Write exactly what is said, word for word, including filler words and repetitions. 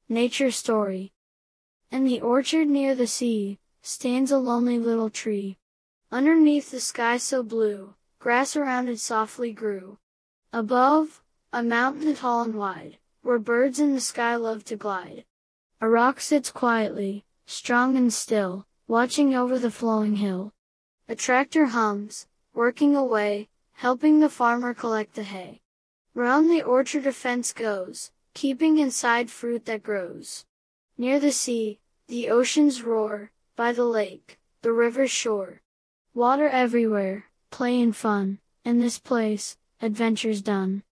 Nature Story. In the orchard near the sea, stands a lonely little tree. Underneath the sky so blue, grass around it softly grew. Above, a mountain tall and wide, where birds in the sky love to glide. A rock sits quietly, strong and still, watching over the flowing hill. A tractor hums, working away, helping the farmer collect the hay. Round the orchard a fence goes, keeping inside fruit that grows. Near the sea, the oceans roar, by the lake, the river's shore. Water everywhere, play and fun, in this place, adventure's done.